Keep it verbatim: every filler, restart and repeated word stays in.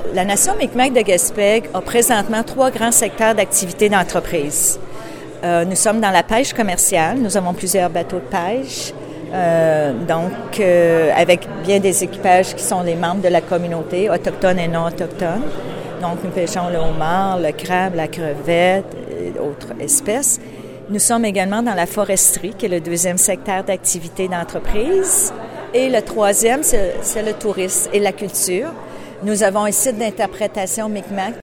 La Nation Mi'kmaq de Gaspé a présentement trois grands secteurs d'activité d'entreprise. Euh, nous sommes dans la pêche commerciale. Nous avons plusieurs bateaux de pêche, euh, donc euh, avec bien des équipages qui sont les membres de la communauté, autochtones et non autochtones. Donc, nous pêchons le homard, le crabe, la crevette et d'autres espèces. Nous sommes également dans la foresterie, qui est le deuxième secteur d'activité d'entreprise. Et le troisième, c'est, c'est le tourisme et la culture. Nous avons un site d'interprétation Mi'kmaq